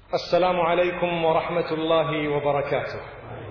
Assalamu alaikum wa rahmatullahi wa barakatuh.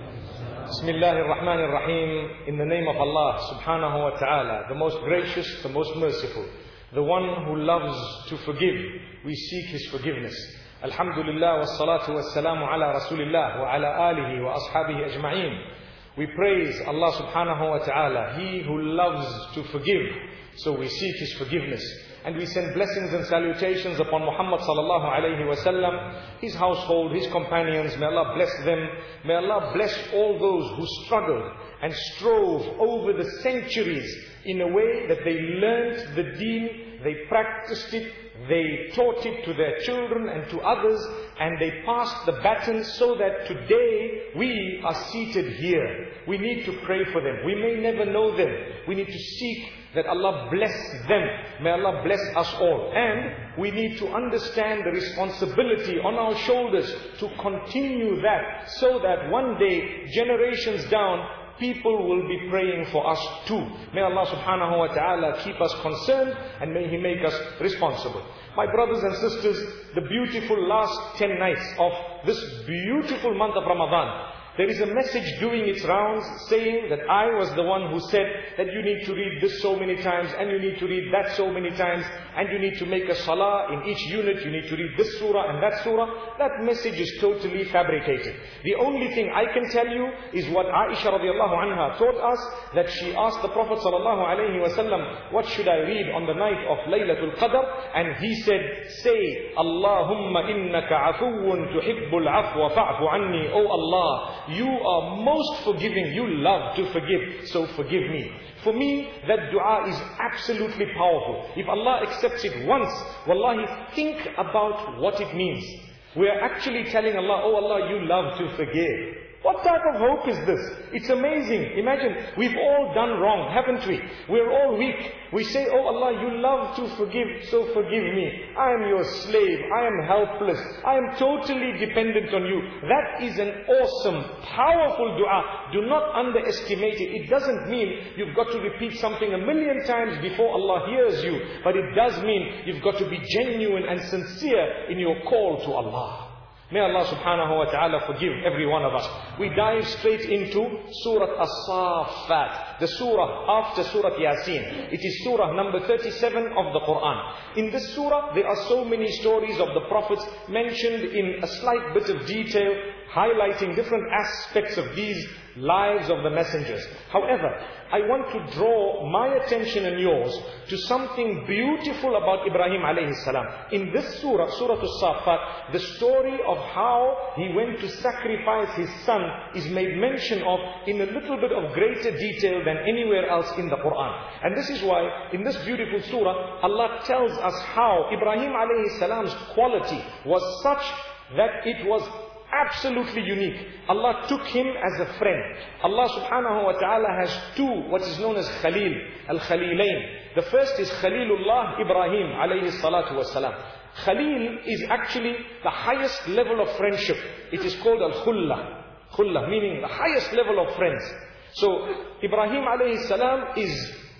Bismillahir Rahmanir Rahim. In the name of Allah subhanahu wa ta'ala, the most gracious, the most merciful, the one who loves to forgive, we seek His forgiveness. Alhamdulillah wa salatu wa salamu ala Rasulillah wa ala alihi wa ashabihi ajma'een. We praise Allah subhanahu wa ta'ala, He who loves to forgive, so we seek His forgiveness. And we send blessings and salutations upon Muhammad sallallahu alayhi wa sallam, his household, his companions. May Allah bless them. May Allah bless all those who struggled and strove over the centuries in a way that they learnt the deen, they practiced it, they taught it to their children and to others, and they passed the baton so that today we are seated here. We need to pray for them. We may never know them. We need to seek that Allah bless them. May Allah bless us all. And we need to understand the responsibility on our shoulders to continue that, so that one day, generations down, people will be praying for us too. May Allah subhanahu wa ta'ala keep us concerned, and may He make us responsible. My brothers and sisters, the beautiful last 10 nights of this beautiful month of Ramadan, there is a message doing its rounds saying that I was the one who said that you need to read this so many times, and you need to read that so many times, and you need to make a salah in each unit, you need to read this surah and that surah. That message is totally fabricated. The only thing I can tell you is what Aisha radiallahu anha taught us, that she asked the Prophet sallallahu alayhi wa sallam, what should I read on the night of Laylatul Qadr? And he said, say, Allahumma innaka afuun tuhibbul afwa fa'fu anni. Oh Allah, you are most forgiving, you love to forgive, so forgive me. For me, that dua is absolutely powerful. If Allah accepts it once, wallahi, think about what it means. We are actually telling Allah, oh Allah, you love to forgive. What type of hope is this? It's amazing. Imagine, we've all done wrong, haven't we? We're all weak. We say, oh Allah, you love to forgive, so forgive me. I am your slave. I am helpless. I am totally dependent on you. That is an awesome, powerful dua. Do not underestimate it. It doesn't mean you've got to repeat something 1,000,000 times before Allah hears you. But it does mean you've got to be genuine and sincere in your call to Allah. May Allah subhanahu wa ta'ala forgive every one of us. We dive straight into Surah As-Saffat, the surah after Surah Yasin. It is surah number 37 of the Quran. In this surah, there are so many stories of the prophets mentioned in a slight bit of detail, highlighting different aspects of these lives of the messengers. However, I want to draw my attention and yours to something beautiful about Ibrahim alayhi salam. In this surah, Surah As-Saffat, the story of how he went to sacrifice his son is made mention of in a little bit of greater detail than anywhere else in the Quran. And this is why in this beautiful surah, Allah tells us how Ibrahim alayhi salam's quality was such that it was absolutely unique. Allah took him as a friend. Allah subhanahu wa ta'ala has two, what is known as Khalil, Al-Khalilain. The first is Khalilullah Ibrahim alayhi salatu wasalam. Khalil is actually the highest level of friendship. It is called Al-Khulla. Khulla, meaning the highest level of friends. So, Ibrahim alayhi salam is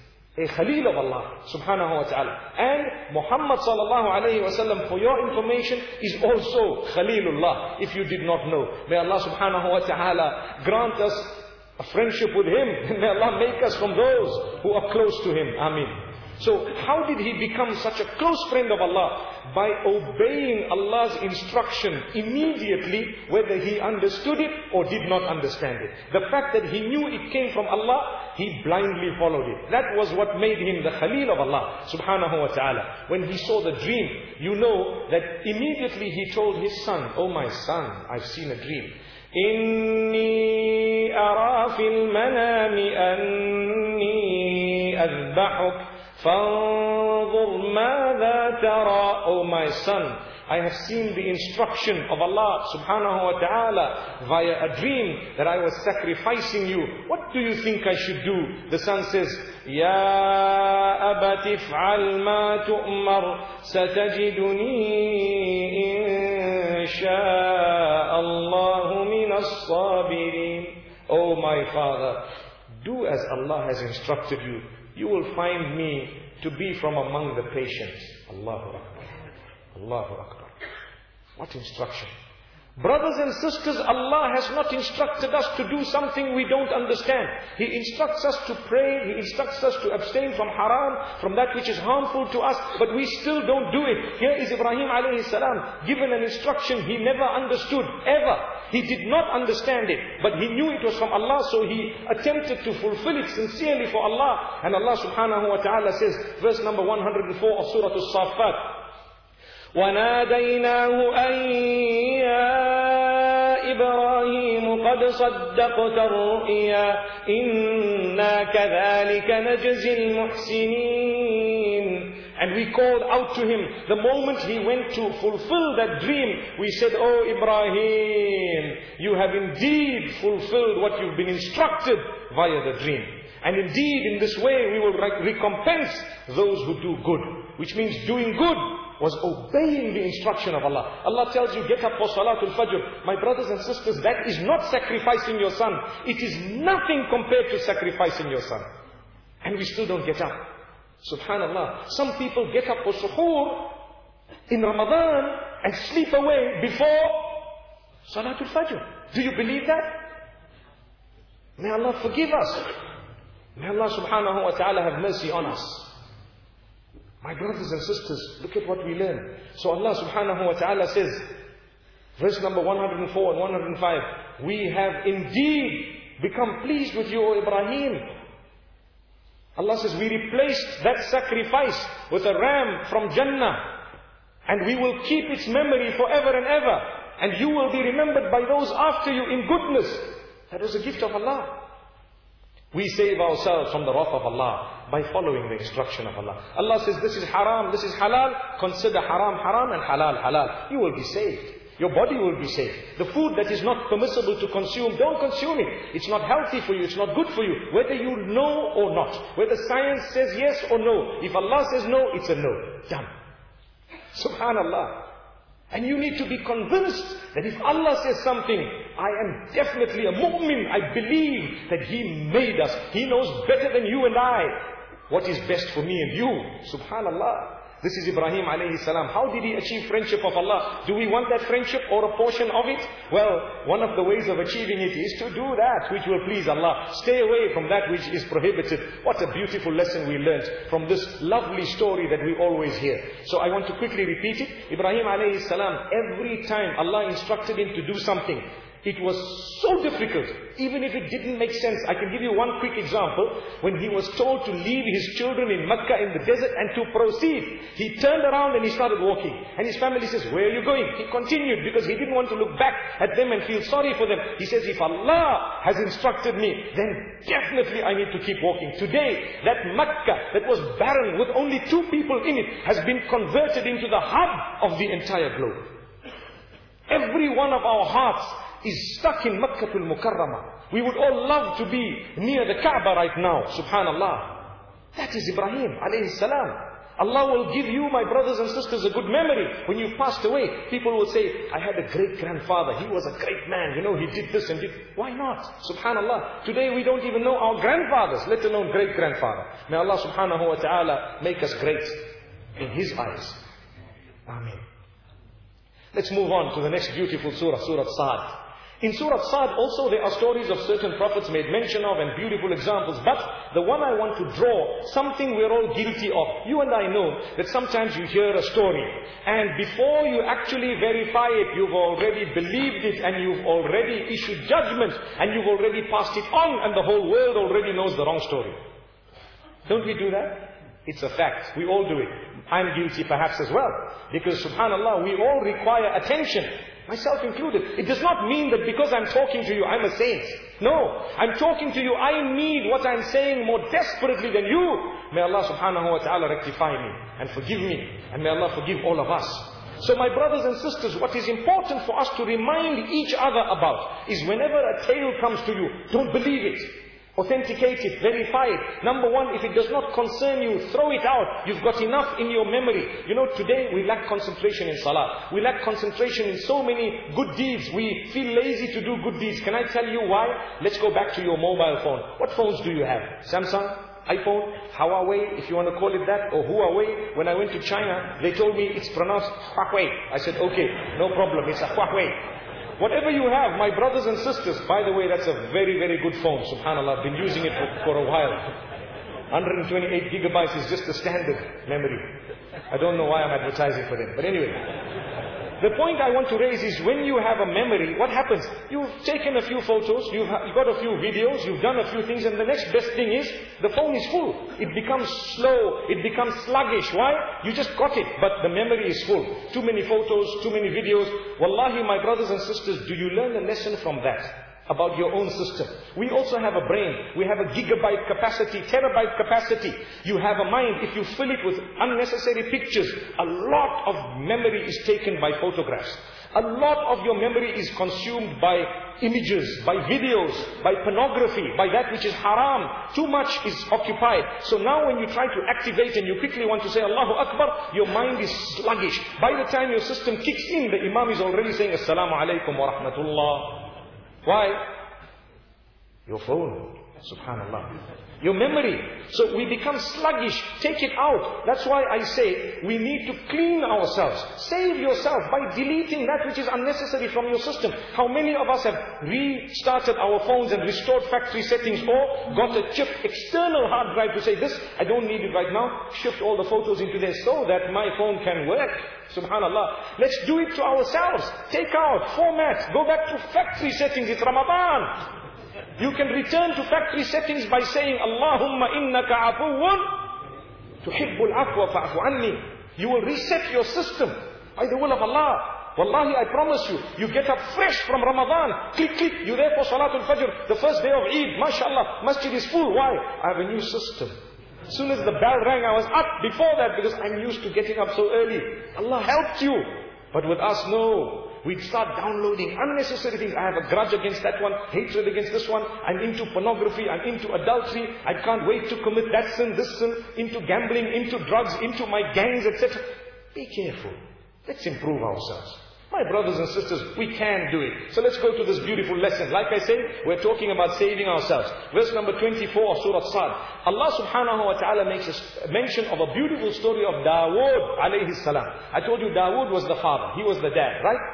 a Khalil of Allah subhanahu wa ta'ala. And Muhammad sallallahu alayhi wa sallam, for your information, is also Khalilullah, if you did not know. May Allah subhanahu wa ta'ala grant us a friendship with Him. May Allah make us from those who are close to Him. Ameen. So how did he become such a close friend of Allah? By obeying Allah's instruction immediately, whether he understood it or did not understand it. The fact that he knew it came from Allah, he blindly followed it. That was what made him the Khalil of Allah subhanahu wa ta'ala. When he saw the dream, you know that immediately he told his son, oh my son, I've seen a dream. إِنِّي أَرَى فِي الْمَنَامِ أَنِّي أَذْبَحُكَ فَانظُرْ مَاذَا تَرَى. Oh my son, I have seen the instruction of Allah subhanahu wa ta'ala via a dream that I was sacrificing you. What do you think I should do? The son says, يَا أَبَتِ افْعَلْ مَا تُؤْمَرْ سَتَجِدُنِي إِن شَاءَ اللَّهُ مِنَ الصَّابِرِينَ. Oh my father, do as Allah has instructed you. You will find me to be from among the patients. Allahu Akbar. Allahu Akbar. What instruction. Brothers and sisters, Allah has not instructed us to do something we don't understand. He instructs us to pray, He instructs us to abstain from haram, from that which is harmful to us, but we still don't do it. Here is Ibrahim alayhi salam, given an instruction he never understood, ever. He did not understand it, but he knew it was from Allah, so he attempted to fulfill it sincerely for Allah. And Allah subhanahu wa ta'ala says, verse number 104 of Surah As-Saffat, وَنَادَيْنَاهُ أَنْ يَا إِبْرَاهِيمُ قَدْ صَدَّقْتَ الرُّؤْيَا إِنَّا كَذَلِكَ نَجْزِي الْمُحْسِنِينَ. And we called out to him the moment he went to fulfill that dream. We said, "Oh Ibrahim, you have indeed fulfilled what you've been instructed via the dream. And indeed in this way we will recompense those who do good." Which means doing good was obeying the instruction of Allah. Allah tells you, get up for Salatul Fajr. My brothers and sisters, that is not sacrificing your son. It is nothing compared to sacrificing your son. And we still don't get up. Subhanallah. Some people get up for suhoor in Ramadan and sleep away before Salatul Fajr. Do you believe that? May Allah forgive us. May Allah subhanahu wa ta'ala have mercy on us. My brothers and sisters, look at what we learn. So Allah subhanahu wa ta'ala says, verse number 104 and 105, we have indeed become pleased with you, O Ibrahim. Allah says, we replaced that sacrifice with a ram from Jannah, and we will keep its memory forever and ever, and you will be remembered by those after you in goodness. That was a gift of Allah. We save ourselves from the wrath of Allah by following the instruction of Allah. Allah says, this is haram, this is halal. Consider haram haram and halal halal. You will be saved. Your body will be saved. The food that is not permissible to consume, don't consume it. It's not healthy for you, it's not good for you. Whether you know or not. Whether science says yes or no. If Allah says no, it's a no. Done. Subhanallah. And you need to be convinced that if Allah says something, I am definitely a mu'min. I believe that He made us. He knows better than you and I what is best for me and you. Subhanallah. This is Ibrahim alayhi salam. How did he achieve friendship of Allah? Do we want that friendship or a portion of it? Well, one of the ways of achieving it is to do that which will please Allah. Stay away from that which is prohibited. What a beautiful lesson we learned from this lovely story that we always hear. So I want to quickly repeat it. Ibrahim alayhi salam, every time Allah instructed him to do something, it was so difficult, even if it didn't make sense. I can give you one quick example. When he was told to leave his children in Mecca in the desert and to proceed, he turned around and he started walking. And his family says, where are you going? He continued because he didn't want to look back at them and feel sorry for them. He says, if Allah has instructed me, then definitely I need to keep walking. Today, that Mecca that was barren with only 2 people in it has been converted into the hub of the entire globe. Every one of our hearts is stuck in Makkatul Mukarramah. We would all love to be near the Kaaba right now. Subhanallah. That is Ibrahim alayhi salam. Allah will give you, my brothers and sisters, a good memory. When you've passed away, people will say, I had a great grandfather. He was a great man. You know, he did this and did. Why not? Subhanallah. Today we don't even know our grandfathers, let alone great grandfather. May Allah subhanahu wa ta'ala make us great in His eyes. Ameen. Let's move on to the next beautiful surah, Surah Sa'd. In Surah Sa'd also there are stories of certain prophets made mention of and beautiful examples. But the one I want to draw, something we're all guilty of. You and I know that sometimes you hear a story and before you actually verify it, you've already believed it and you've already issued judgment and you've already passed it on and the whole world already knows the wrong story. Don't we do that? It's a fact. We all do it. I'm guilty perhaps as well. Because subhanallah, we all require attention. Myself included. It does not mean that because I'm talking to you, I'm a saint. No. I'm talking to you, I need what I'm saying more desperately than you. May Allah subhanahu wa ta'ala rectify me and forgive me. And may Allah forgive all of us. So my brothers and sisters, what is important for us to remind each other about is whenever a tale comes to you, don't believe it. Authenticate it, verify it. Number one, if it does not concern you, throw it out. You've got enough in your memory. You know, today we lack concentration in salah. We lack concentration in so many good deeds. We feel lazy to do good deeds. Can I tell you why? Let's go back to your mobile phone. What phones do you have? Samsung? iPhone? Huawei, if you want to call it that? Or Huawei? When I went to China, they told me it's pronounced Huawei. I said, okay, no problem, it's a Huawei. Whatever you have, my brothers and sisters, by the way, that's a very, very good phone. SubhanAllah, I've been using it for a while. 128 gigabytes is just the standard memory. I don't know why I'm advertising for them. But anyway, the point I want to raise is when you have a memory, what happens? You've taken a few photos, you've got a few videos, you've done a few things, and the next best thing is, the phone is full. It becomes slow, it becomes sluggish. Why? You just got it, but the memory is full. Too many photos, too many videos. Wallahi, my brothers and sisters, do you learn a lesson from that? About your own system. We also have a brain. We have a gigabyte capacity, terabyte capacity. You have a mind. If you fill it with unnecessary pictures, a lot of memory is taken by photographs. A lot of your memory is consumed by images, by videos, by pornography, by that which is haram. Too much is occupied. So now when you try to activate and you quickly want to say Allahu Akbar, your mind is sluggish. By the time your system kicks in, the Imam is already saying Assalamu alaikum wa rahmatullah. Why? Your phone. Subhanallah. Your memory. So we become sluggish. Take it out. That's why I say we need to clean ourselves. Save yourself by deleting that which is unnecessary from your system. How many of us have restarted our phones and restored factory settings or got a chip, external hard drive to say this, I don't need it right now. Shift all the photos into there so that my phone can work. Subhanallah. Let's do it to ourselves. Take out, format, go back to factory settings. It's Ramadan. You can return to factory settings by saying, Allahumma innaka afuwun tuhibbul afwa fa'fu anni. You will reset your system by the will of Allah. Wallahi, I promise you, you get up fresh from Ramadan. Click, click, you're there for Salatul Fajr, the first day of Eid. MashaAllah, masjid is full. Why? I have a new system. As soon as the bell rang, I was up before that because I'm used to getting up so early. Allah helped you. But with us, no. We'd start downloading unnecessary things. I have a grudge against that one, hatred against this one. I'm into pornography, I'm into adultery. I can't wait to commit that sin, this sin, into gambling, into drugs, into my gangs, etc. Be careful. Let's improve ourselves. My brothers and sisters, we can do it. So let's go to this beautiful lesson. Like I said, we're talking about saving ourselves. Verse number 24 of Surah Sad. Allah subhanahu wa ta'ala makes a mention of a beautiful story of Dawood alayhi salam. I told you Dawood was the father. He was the dad, right?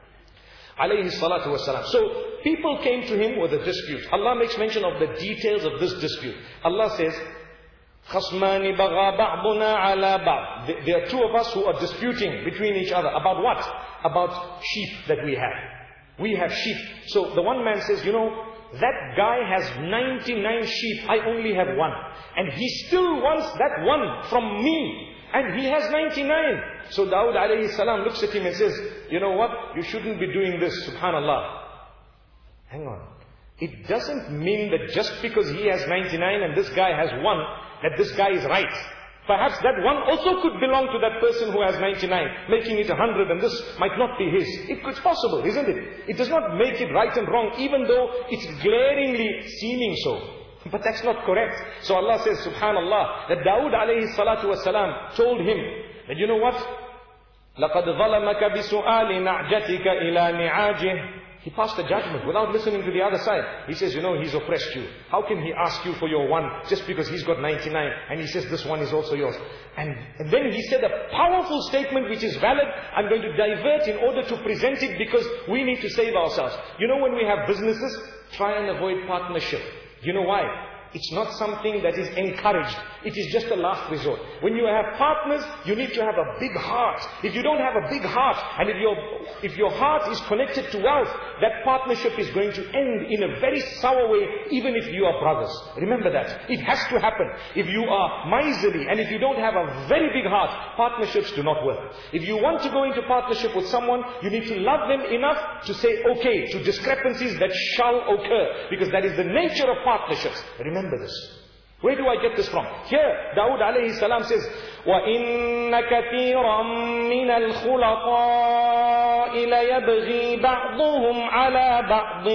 Alayhi salatu wasalam. So people came to him with a dispute. Allah makes mention of the details of this dispute. Allah says, خَصْمَانِ بَغَى بَعْضُنَا عَلَى بَعْضٍ. There are two of us who are disputing between each other. About what? About sheep that we have. We have sheep. So the one man says, you know, that guy has 99 sheep. I only have one. And he still wants that one from me. And he has 99. So Dawood alayhi salam looks at him and says, you know what? You shouldn't be doing this. Subhanallah. Hang on. It doesn't mean that just because he has 99 and this guy has one, that this guy is right. Perhaps that one also could belong to that person who has 99, making it 100, and this might not be his. It's possible, isn't it? It does not make it right and wrong, even though it's glaringly seeming so. But that's not correct. So Allah says, subhanallah, that Dawood alayhi salatu wasalam told him that, you know what? لَقَدْ ظَلَمَكَ بِسُؤَالِ نَعْجَتِكَ إِلَى نِعَاجِهِ. He passed the judgment without listening to the other side. He says, you know, he's oppressed you. How can he ask you for your one just because he's got 99 and he says this one is also yours? And then he said a powerful statement which is valid. I'm going to divert in order to present it because we need to save ourselves. You know, when we have businesses, try and avoid partnership. You know why? It's not something that is encouraged. It is just a last resort. When you have partners, you need to have a big heart. If you don't have a big heart, and if your heart is connected to wealth, that partnership is going to end in a very sour way, even if you are brothers. Remember that. It has to happen. If you are miserly, and if you don't have a very big heart, partnerships do not work. If you want to go into partnership with someone, you need to love them enough to say okay to discrepancies that shall occur. Because that is the nature of partnerships. Remember this. Where do I get this from? Here, Dawood alayhi salam says, وَإِنَّ كَثِيرًا مِنَ الْخُلَطَاءِ لَيَبْغِي بَعْضُهُمْ عَلَى بَعْضٍ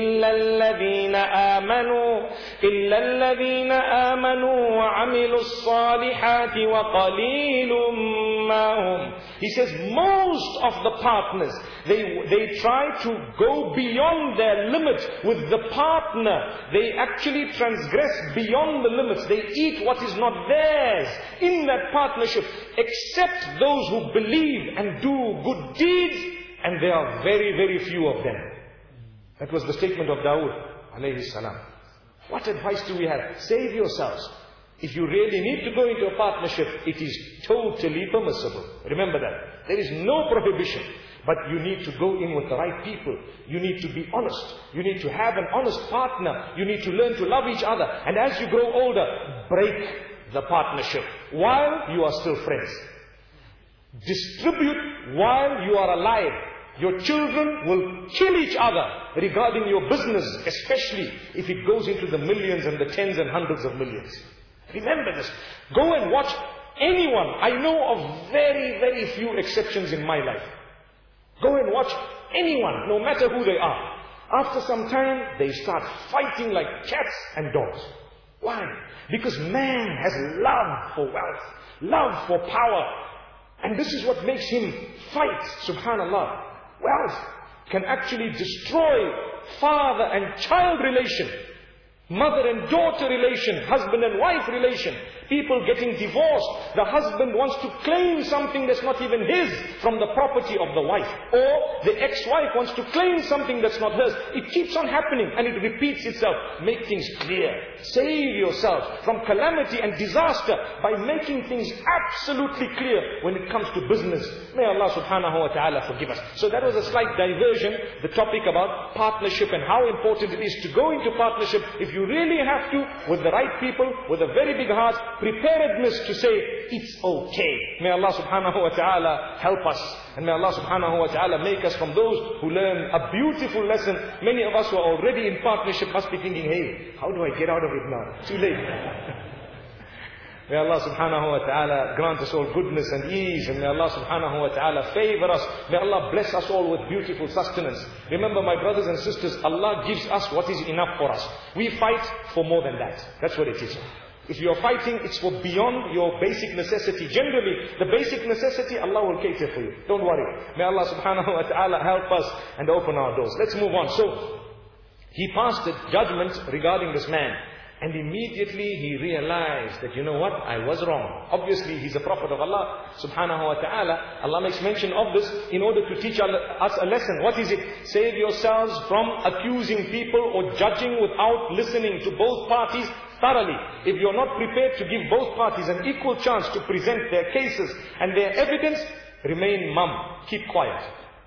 إِلَّا الَّذِينَ آمَنُوا وَعَمِلُوا الصَّالِحَاتِ وَقَلِيلٌ مَّا هُمْ. He says most of the partners, they try to go beyond their limit with the partner. They actually transgress beyond the limits. They eat what is not theirs in that partnership, except those who believe and do good deeds. and there are very, very few of them. That was the statement of Dawood alayhi salam. What advice do we have? Save yourselves. If you really need to go into a partnership, it is totally permissible. Remember that. There is no prohibition. But you need to go in with the right people. You need to be honest. You need to have an honest partner. You need to learn to love each other. And as you grow older, break the partnership while you are still friends. Distribute while you are alive. Your children will kill each other regarding your business, especially if it goes into the millions and the tens and hundreds of millions. Remember this. Go and watch anyone. I know of very, very few exceptions in my life. Go and watch anyone, no matter who they are. After some time, they start fighting like cats and dogs. Why? Because man has love for wealth, love for power. And this is what makes him fight, subhanallah. Wealth can actually destroy father and child relation, mother and daughter relation, husband and wife relation. People getting divorced. The husband wants to claim something that's not even his from the property of the wife. Or the ex-wife wants to claim something that's not hers. It keeps on happening and it repeats itself. Make things clear. Save yourself from calamity and disaster by making things absolutely clear when it comes to business. May Allah subhanahu wa ta'ala forgive us. So that was a slight diversion. The topic about partnership and how important it is to go into partnership if you really have to, with the right people, with a very big heart, preparedness to say, it's okay. May Allah subhanahu wa ta'ala help us. And may Allah subhanahu wa ta'ala make us from those who learn a beautiful lesson. Many of us who are already in partnership must be thinking, hey, how do I get out of it now? Too late. May Allah subhanahu wa ta'ala grant us all goodness and ease. And may Allah subhanahu wa ta'ala favor us. May Allah bless us all with beautiful sustenance. Remember, my brothers and sisters, Allah gives us what is enough for us. We fight for more than that. That's what it is. If you are fighting, it's for beyond your basic necessity. Generally, the basic necessity, Allah will cater for you. Don't worry. May Allah subhanahu wa ta'ala help us and open our doors. Let's move on. So, he passed a judgment regarding this man. And immediately he realized that, you know what, I was wrong. Obviously, he's a prophet of Allah subhanahu wa ta'ala. Allah makes mention of this in order to teach us a lesson. What is it? Save yourselves from accusing people or judging without listening to both parties thoroughly. If you're not prepared to give both parties an equal chance to present their cases and their evidence, remain mum. Keep quiet.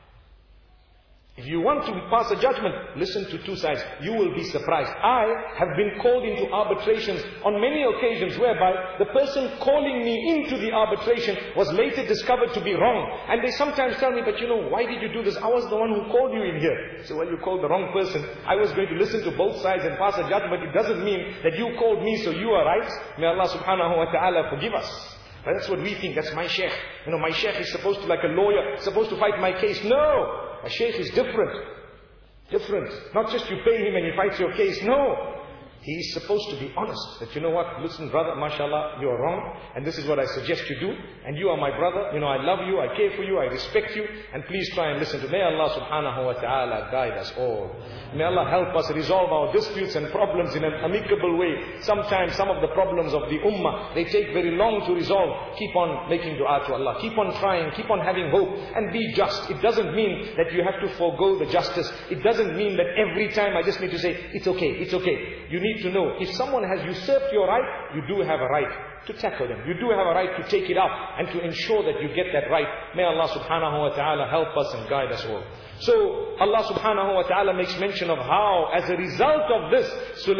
If you want to pass a judgment, listen to two sides. You will be surprised. I have been called into arbitrations on many occasions whereby the person calling me into the arbitration was later discovered to be wrong. And they sometimes tell me, but you know, why did you do this? I was the one who called you in here. So, well, you called the wrong person. I was going to listen to both sides and pass a judgment. It doesn't mean that you called me so you are right. May Allah subhanahu wa ta'ala forgive us. But that's what we think. That's my sheikh. You know, my sheikh is supposed to, like a lawyer, supposed to fight my case. No! A sheikh is different. Different. Not just you pay him and he fights your case. No. He is supposed to be honest. That, you know what, listen brother, mashallah, you are wrong. And this is what I suggest you do. And you are my brother. You know, I love you, I care for you, I respect you. And please try and listen to me. May Allah subhanahu wa ta'ala guide us all. May Allah help us resolve our disputes and problems in an amicable way. Sometimes some of the problems of the ummah, they take very long to resolve. Keep on making dua to Allah. Keep on trying. Keep on having hope. And be just. It doesn't mean that you have to forego the justice. It doesn't mean that every time I just need to say, it's okay, it's okay. You need to know, if someone has usurped your right, you do have a right to tackle them. You do have a right to take it up and to ensure that you get that right. May Allah subhanahu wa ta'ala help us and guide us all. So Allah subhanahu wa ta'ala makes mention of how, as a result of this,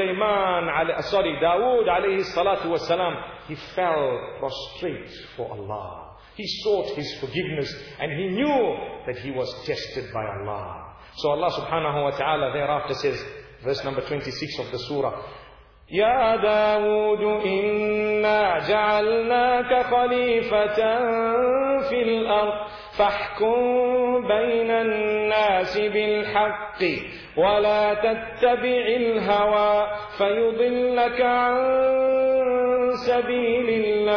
Dawood alayhi salatu was salam, he fell prostrate for Allah. He sought His forgiveness and he knew that he was tested by Allah. So Allah subhanahu wa ta'ala thereafter says, verse number 26 of the surah, يا داود إنا جعلناك خليفة في الأرض فاحكم بين الناس بالحق ولا تتبع الهوى فيضلك عن سبيل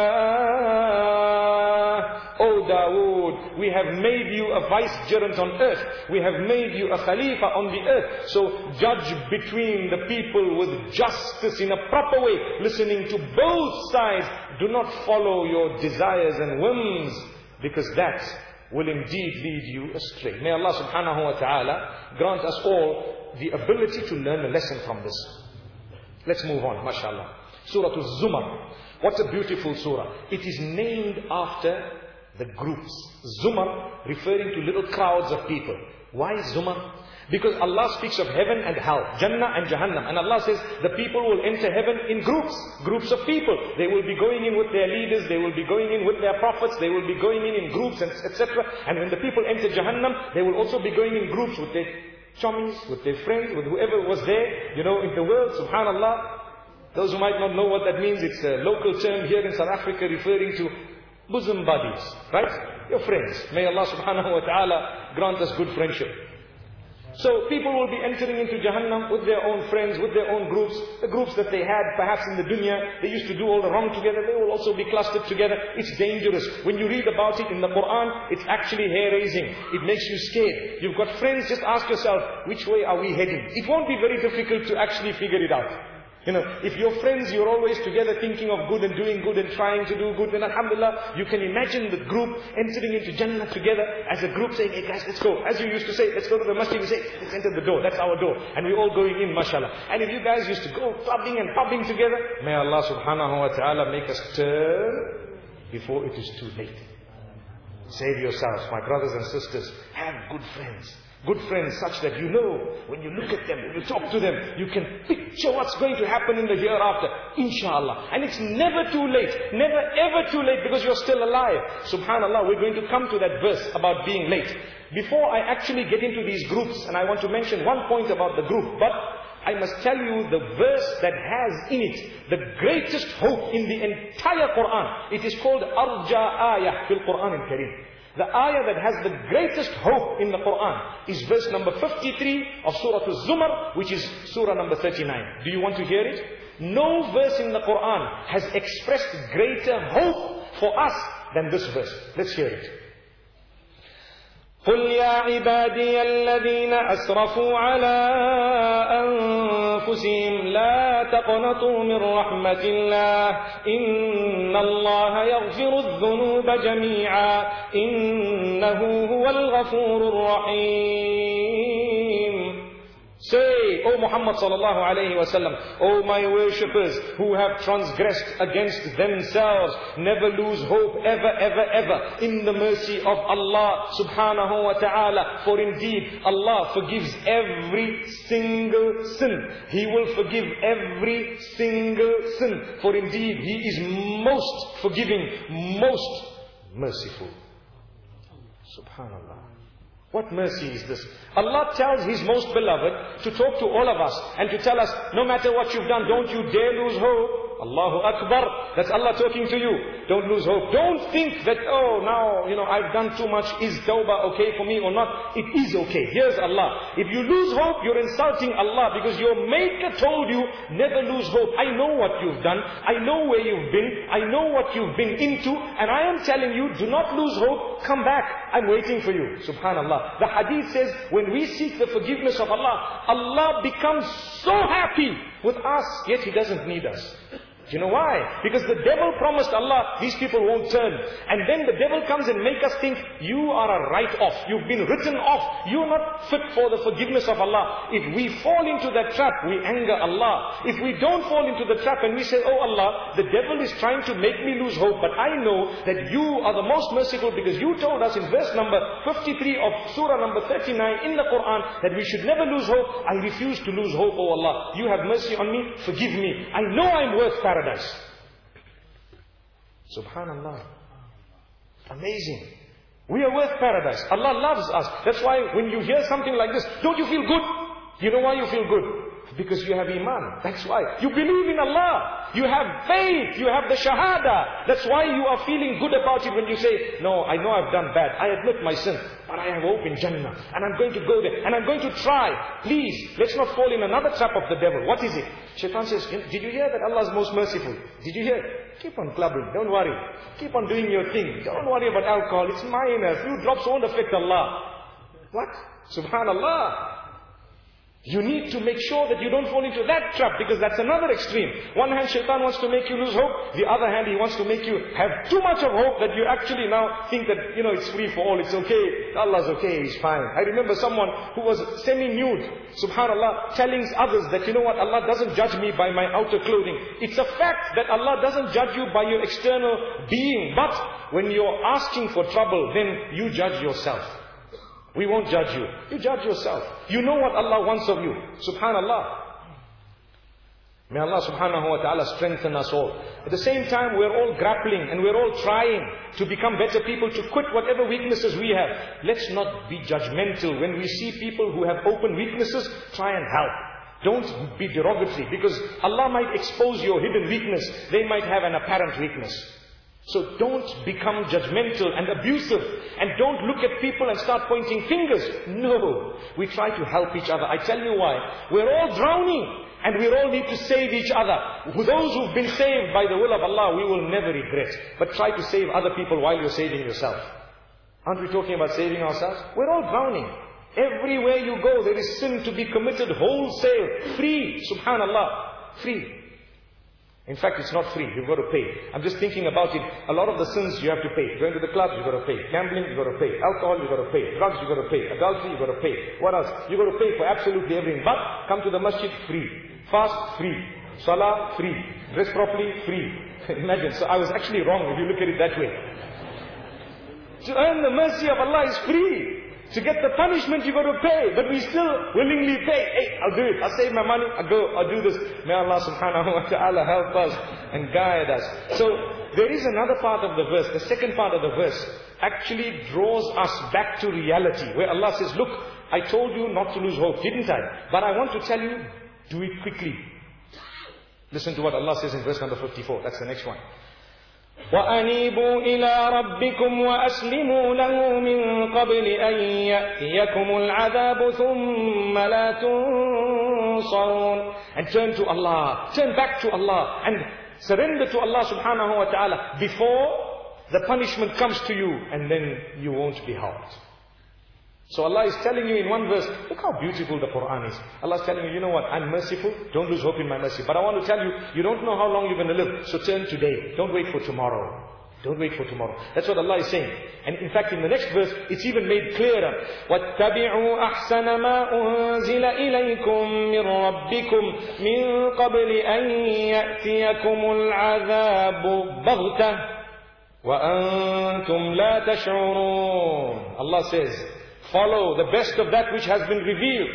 الله. O Dawood, we have made you a vicegerent on earth. We have made you a Khalifa on the earth. So judge between the people with justice in a proper way, listening to both sides. Do not follow your desires and whims, because that will indeed lead you astray. May Allah subhanahu wa ta'ala grant us all the ability to learn a lesson from this. Let's move on, mashallah. Surah Al-Zumar. What a beautiful surah. It is named after the groups. Zumar, referring to little crowds of people. Why Zumar? Because Allah speaks of heaven and hell, Jannah and Jahannam. And Allah says the people will enter heaven in groups of people. They will be going in with their leaders, they will be going in with their prophets, they will be going in groups, etc. And when the people enter Jahannam, they will also be going in groups with their chummies, with their friends, with whoever was there, in the world, subhanallah. Those who might not know what that means, it's a local term here in South Africa referring to bosom buddies, right? Your friends. May Allah subhanahu wa ta'ala grant us good friendship. So people will be entering into Jahannam with their own friends, with their own groups. The groups that they had perhaps in the dunya, they used to do all the wrong together, they will also be clustered together. It's dangerous. When you read about it in the Quran, it's actually hair-raising. It makes you scared. You've got friends, just ask yourself, which way are we heading? It won't be very difficult to actually figure it out. If your friends, you're always together thinking of good and doing good and trying to do good, then alhamdulillah, you can imagine the group entering into Jannah together as a group saying, hey guys, let's go. As you used to say, let's go to the masjid, we say, let's enter the door, that's our door. And we're all going in, mashallah. And if you guys used to go clubbing and pubbing together, may Allah subhanahu wa ta'ala make us turn before it is too late. Save yourselves, my brothers and sisters. Have good friends. Good friends such that when you look at them, when you talk to them, you can picture what's going to happen in the hereafter. Inshallah. And it's never too late. Never ever too late because you're still alive. Subhanallah, we're going to come to that verse about being late. Before I actually get into these groups, and I want to mention one point about the group, but I must tell you the verse that has in it the greatest hope in the entire Quran. It is called Arja Ayah fil Quran al-Kareem. The ayah that has the greatest hope in the Quran is verse number 53 of Surah Al-Zumar, which is Surah number 39. Do you want to hear it? No verse in the Quran has expressed greater hope for us than this verse. Let's hear it. قل يا عبادي الذين أسرفوا على أنفسهم لا تقنطوا من رحمة الله إن الله يغفر الذنوب جميعا إنه هو الغفور الرحيم. Say, O Muhammad sallallahu alayhi wa sallam, O my worshippers who have transgressed against themselves, never lose hope ever, ever, ever in the mercy of Allah subhanahu wa ta'ala. For indeed, Allah forgives every single sin. He will forgive every single sin. For indeed, He is most forgiving, most merciful. Subhanallah. What mercy is this? Allah tells His most beloved to talk to all of us and to tell us, no matter what you've done, don't you dare lose hope. Allahu Akbar. That's Allah talking to you. Don't lose hope. Don't think that, now, I've done too much. Is tawbah okay for me or not? It is okay. Here's Allah. If you lose hope, you're insulting Allah because your Maker told you, never lose hope. I know what you've done. I know where you've been. I know what you've been into. And I am telling you, do not lose hope. Come back. I'm waiting for you. Subhanallah. The hadith says, when we seek the forgiveness of Allah, Allah becomes so happy with us, yet He doesn't need us. Do you know why? Because the devil promised Allah, these people won't turn. And then the devil comes and makes us think, you are a write-off. You've been written off. You're not fit for the forgiveness of Allah. If we fall into that trap, we anger Allah. If we don't fall into the trap and we say, oh Allah, the devil is trying to make me lose hope, but I know that you are the most merciful because you told us in verse number 53 of Surah number 39 in the Quran that we should never lose hope. I refuse to lose hope, oh Allah. You have mercy on me. Forgive me. I know I'm worth paradise. Subhanallah. Amazing. We are worth paradise. Allah loves us. That's why when you hear something like this, don't you feel good? You know why you feel good? Because you have iman. That's why. You believe in Allah. You have faith. You have the shahada. That's why you are feeling good about it when you say, no, I know I've done bad. I admit my sin. But I have hope in Jannah. And I'm going to go there. And I'm going to try. Please, let's not fall in another trap of the devil. What is it? Shaitan says, did you hear that Allah is most merciful? Did you hear? Keep on clubbing. Don't worry. Keep on doing your thing. Don't worry about alcohol. It's minor. A few drops won't affect Allah. What? Subhanallah. You need to make sure that you don't fall into that trap, because that's another extreme. One hand, shaitan wants to make you lose hope. The other hand, he wants to make you have too much of hope that you actually now think that, it's free for all, it's okay, Allah's okay, He's fine. I remember someone who was semi-nude, subhanallah, telling others that, Allah doesn't judge me by my outer clothing. It's a fact that Allah doesn't judge you by your external being. But when you're asking for trouble, then you judge yourself. We won't judge you. You judge yourself. You know what Allah wants of you. Subhanallah. May Allah subhanahu wa ta'ala strengthen us all. At the same time, we're all grappling and we're all trying to become better people, to quit whatever weaknesses we have. Let's not be judgmental. When we see people who have open weaknesses, try and help. Don't be derogatory, because Allah might expose your hidden weakness. They might have an apparent weakness. So don't become judgmental and abusive, and don't look at people and start pointing fingers. No, we try to help each other. I tell you why. We're all drowning and we all need to save each other. Those who've been saved by the will of Allah, we will never regret. But try to save other people while you're saving yourself. Aren't we talking about saving ourselves? We're all drowning. Everywhere you go, there is sin to be committed wholesale. Free, subhanallah, free. In fact, it's not free. You've got to pay. I'm just thinking about it. A lot of the sins you have to pay. Going to the club, you've got to pay. Gambling, you've got to pay. Alcohol, you've got to pay. Drugs, you've got to pay. Adultery, you've got to pay. What else? You've got to pay for absolutely everything. But come to the masjid, free. Fast, free. Salah, free. Dress properly, free. Imagine. So I was actually wrong if you look at it that way. To earn the mercy of Allah is free. To get the punishment, you got to pay. But we still willingly pay. Hey, I'll do it. I'll save my money. I'll do this. May Allah subhanahu wa ta'ala help us and guide us. So, there is another part of the verse. The second part of the verse actually draws us back to reality. Where Allah says, look, I told you not to lose hope, didn't I? But I want to tell you, do it quickly. Listen to what Allah says in verse number 54. That's the next one. وَأَنِيبُوا إِلَىٰ رَبِّكُمْ وَأَسْلِمُوا لَهُ مِن قَبْلِ أَن يَأْتِيَكُمُ الْعَذَابُ ثُمَّ لَا تُنصَرُونَ. And turn to Allah, turn back to Allah, and surrender to Allah subhanahu wa ta'ala before the punishment comes to you, and then you won't be helped. So Allah is telling you in one verse, look how beautiful the Quran is. Allah is telling you, you know what, I'm merciful, don't lose hope in my mercy. But I want to tell you, you don't know how long you're going to live, so turn today. Don't wait for tomorrow. Don't wait for tomorrow. That's what Allah is saying. And in fact, in the next verse, it's even made clearer. وَاتَّبِعُوا أَحْسَنَ مَا أُنزِلَ إِلَيْكُم مِّن رَّبِّكُم مِّن قَبْلِ أَن يَأْتِيَكُمُ الْعَذَابُ بَغْتَةً وَأَنتُمْ لَا تَشْعُرُونَ. Allah says, follow the best of that which has been revealed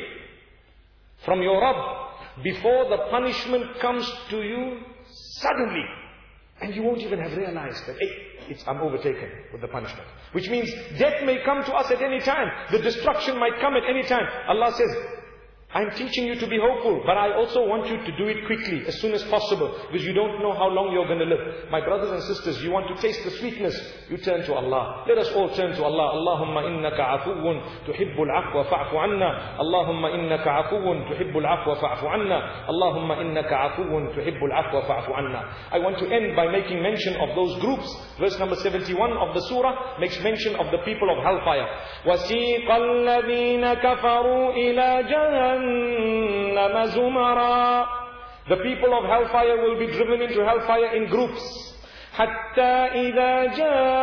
from your Rabb before the punishment comes to you suddenly. And you won't even have realized that, hey, I'm overtaken with the punishment. Which means death may come to us at any time. The destruction might come at any time. Allah says, I'm teaching you to be hopeful, but I also want you to do it quickly, as soon as possible, because you don't know how long you're going to live. My brothers and sisters, you want to taste the sweetness, you turn to Allah. Let us all turn to Allah. Allahumma innaka afuwun tuhibbul afwa fa'fu anna. Allahumma innaka afuwun tuhibbul afwa fa'fu anna. Allahumma innaka afuwun tuhibbul afwa fa'fu anna. I want to end by making mention of those groups. Verse number 71 of the surah makes mention of the people of hellfire. وَسِيقَ الَّذِينَ كَفَرُوا إِلَى جَهَنَّمَ زُمَرًا. The people of hellfire will be driven into hellfire in groups. حتى إذا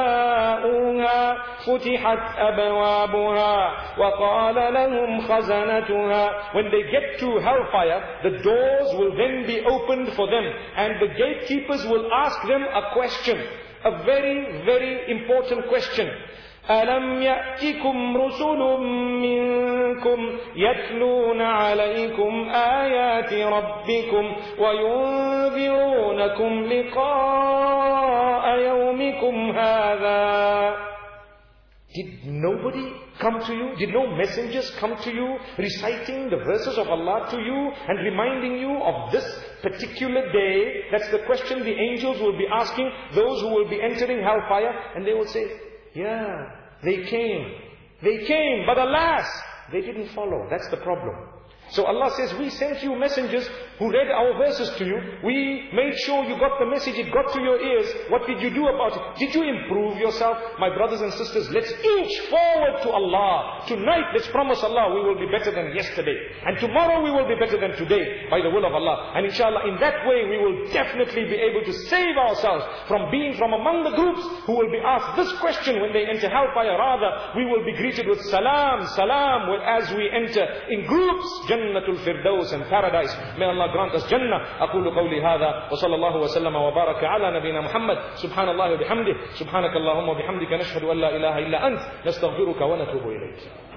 جاءوها فتحت أبوابها وقال لهم خزنتها. When they get to hellfire, the doors will then be opened for them, and the gatekeepers will ask them a question, a very, very important question. أَلَمْ يَأْتِكُمْ رُسُلٌ مِّنكُمْ يَتْلُونَ عَلَيْكُمْ آيَاتِ رَبِّكُمْ وَيُنذِرُونَكُمْ لِقَاءَ يَوْمِكُمْ هَذَا. Did nobody come to you? Did no messengers come to you reciting the verses of Allah to you and reminding you of this particular day? That's the question the angels will be asking those who will be entering hellfire, and they will say, yeah, they came, but alas, they didn't follow. That's the problem. So Allah says, we sent you messengers who read our verses to you. We made sure you got the message, it got to your ears. What did you do about it? Did you improve yourself? My brothers and sisters, let's inch forward to Allah. Tonight, let's promise Allah we will be better than yesterday. And tomorrow we will be better than today by the will of Allah. And inshallah, in that way we will definitely be able to save ourselves from being from among the groups who will be asked this question when they enter hellfire. Rather, we will be greeted with salam, salam as we enter in groups. Jannatul Firdaus and paradise. May Allah grant us Jannah. أقول قولي هذا وصلى الله وسلم وبارك على نبينا محمد. سبحان الله وبحمده. سبحانك اللهم وبحمدك نشهد أن لا إله إلا أنت نستغفرك ونتوب إليك.